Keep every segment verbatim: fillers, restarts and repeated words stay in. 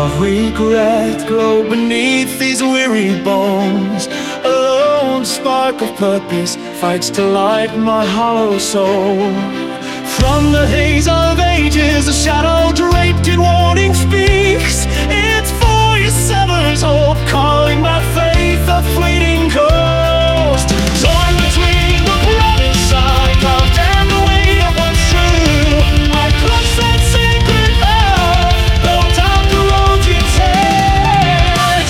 of regret glow beneath these weary bones. A lone spark of purpose fights to light my hollow soul. From the haze of ages, a shadow draped in warning speaks. Its voice severs hope, calling my faith a fleeting ghost. Torn between the promise I carved and the weight of what's true, I clutch that sacred vow, built out the road you take.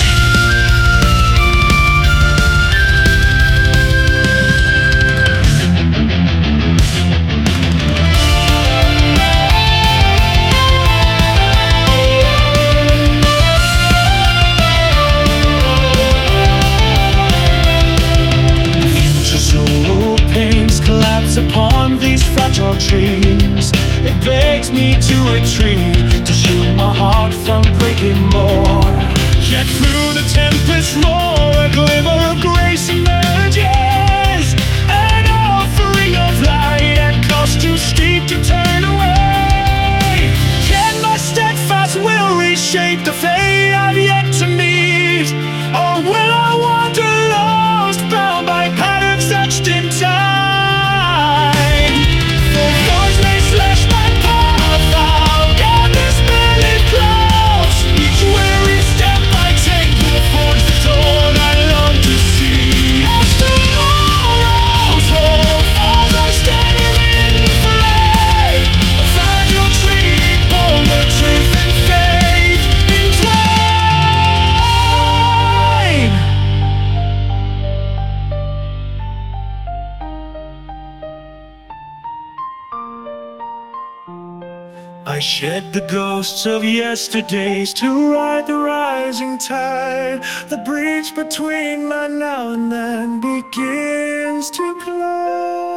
Upon these fragile trees, it begs me to retreat, to shield my heart from breaking more. Yet through the tempest roar, a glimmer of grace emerges, an offering of light at cost too steep to turn away. Can my steadfast will reshape the fate I've yet to meet, or will I wander lost, bound by patterns etched in time? I shed the ghosts of yesterdays to ride the rising tide. The breach between my now and then begins to close.